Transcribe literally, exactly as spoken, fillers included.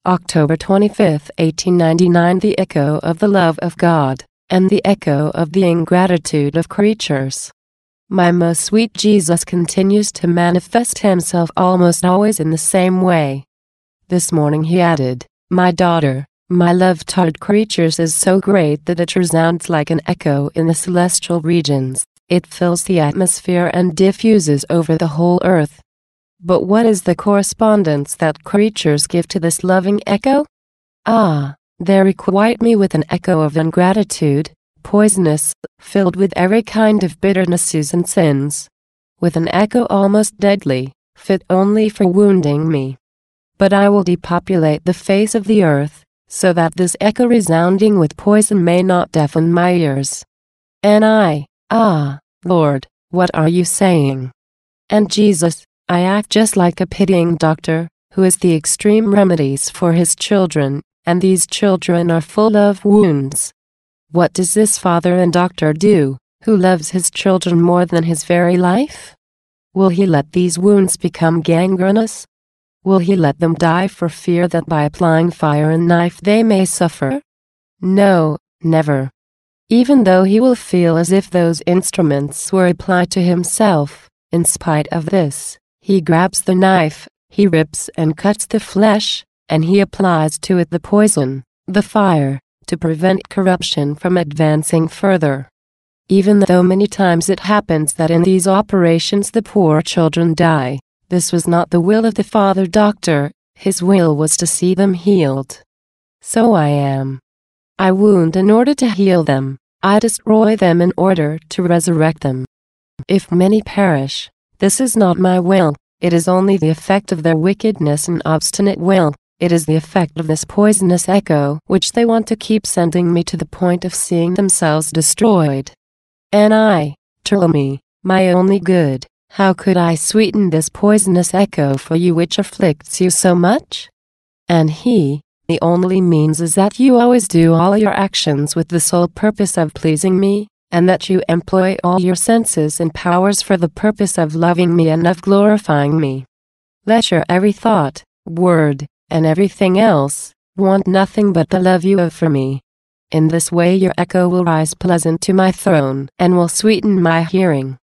October twenty-fifth, eighteen ninety-nine. The echo of the love of God, and the echo of the ingratitude of creatures. My most sweet Jesus continues to manifest himself almost always in the same way. This morning he added, "My daughter, my love toward creatures is so great that it resounds like an echo in the celestial regions. It fills the atmosphere and diffuses over the whole earth." But what is the correspondence that creatures give to this loving echo? Ah, they requite me with an echo of ingratitude, poisonous, filled with every kind of bitternesses and sins. With an echo almost deadly, fit only for wounding me. But I will depopulate the face of the earth, so that this echo resounding with poison may not deafen my ears. And I, ah, Lord, what are you saying? And Jesus, I act just like a pitying doctor, who is the extreme remedies for his children, and these children are full of wounds. What does this father and doctor do, who loves his children more than his very life? Will he let these wounds become gangrenous? Will he let them die for fear that by applying fire and knife they may suffer? No, never. Even though he will feel as if those instruments were applied to himself, in spite of this, he grabs the knife, he rips and cuts the flesh, and he applies to it the poison, the fire, to prevent corruption from advancing further. Even though many times it happens that in these operations the poor children die, this was not the will of the father doctor, his will was to see them healed. So I am. I wound in order to heal them, I destroy them in order to resurrect them. If many perish, this is not my will, it is only the effect of their wickedness and obstinate will, it is the effect of this poisonous echo which they want to keep sending me to the point of seeing themselves destroyed. And I, tell me, my only good, how could I sweeten this poisonous echo for you which afflicts you so much? And he, the only means is that you always do all your actions with the sole purpose of pleasing me, and that you employ all your senses and powers for the purpose of loving me and of glorifying me. Let your every thought, word, and everything else, want nothing but the love you have for me. In this way your echo will rise pleasant to my throne and will sweeten my hearing.